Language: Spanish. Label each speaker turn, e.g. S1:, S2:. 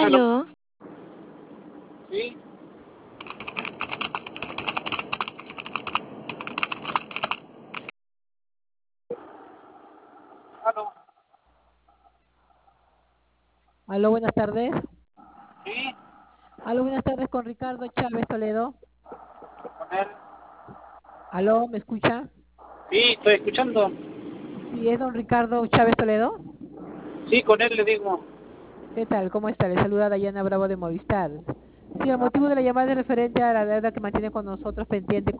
S1: Aló.
S2: Aló,
S1: Sí, aló.
S3: Aló, buenas tardes.
S1: Sí,
S3: Aló, buenas tardes con Ricardo Chávez Toledo.
S1: con él.
S3: Aló, ¿me escucha?
S1: Sí, estoy escuchando.
S3: Sí, es don Ricardo Chávez Toledo.
S1: Sí, con él le digo.
S3: ¿Qué tal? ¿Cómo está? Le saluda Dayana Bravo de Movistar. Sí, el
S1: Ah,
S3: motivo de la llamada es referente a la deuda que mantiene con nosotros pendiente